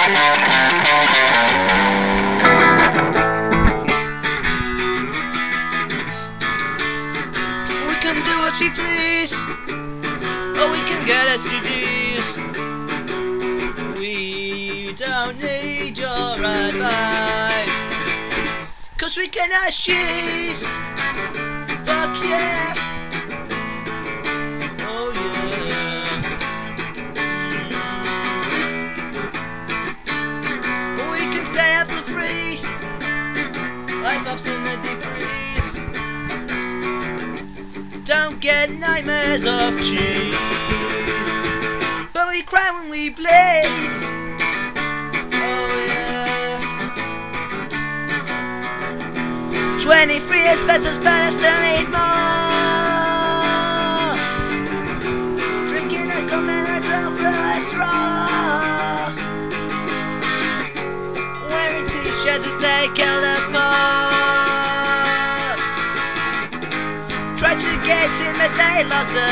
We can do what we please, or we can get STDs. We don't need your advice, 'cause we can ask cheese. Fuck yeah. Oh yeah. We can stay up to 3, like pops in the deep freeze. Don't get nightmares of cheese, but we cry when we bleed. Oh yeah. 23 is better spent, I still need more. Drinking a cum and a drum through a straw. Wearing t-shirts as they kill the pop. Try to get in, but they lock the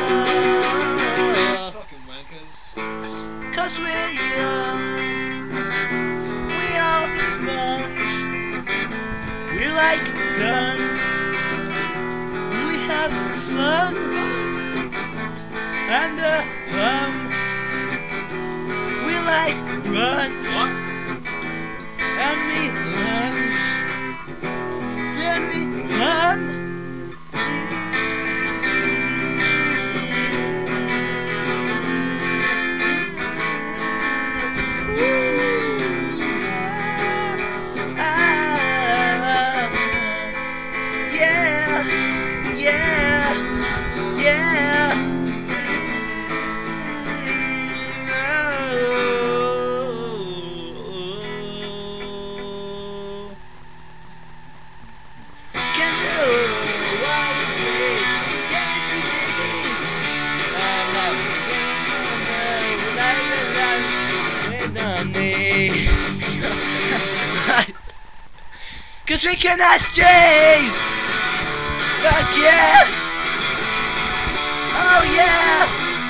door. Fucking wankers. 'Cause we're young, we are sponge. We like guns, we have fun, and we like brunch, and we lunch, then we hum. Cause we can ask J's. Fuck yeah. Oh yeah.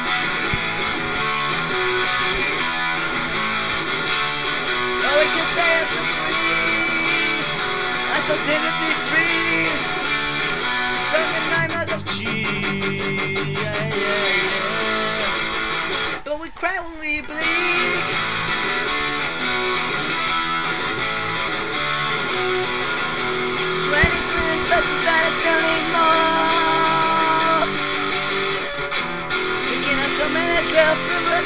Oh, we can stay up to 3. I facility freeze. Some 9 hours of cheese. Yeah, yeah, yeah. But we cry when we bleed. But I still need more. Drinking a scum and a trail from a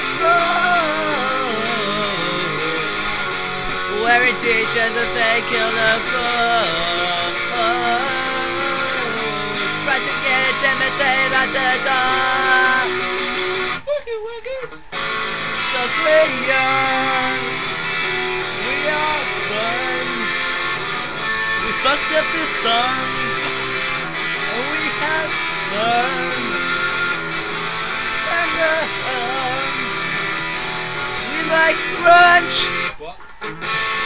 straw. Wearing t-shirts as they kill the floor. Try to get it in the tail at the door. Fucking wicked. 'Cause we're young, we are sponge. We fucked up this song, and we have fun, and we like brunch. What?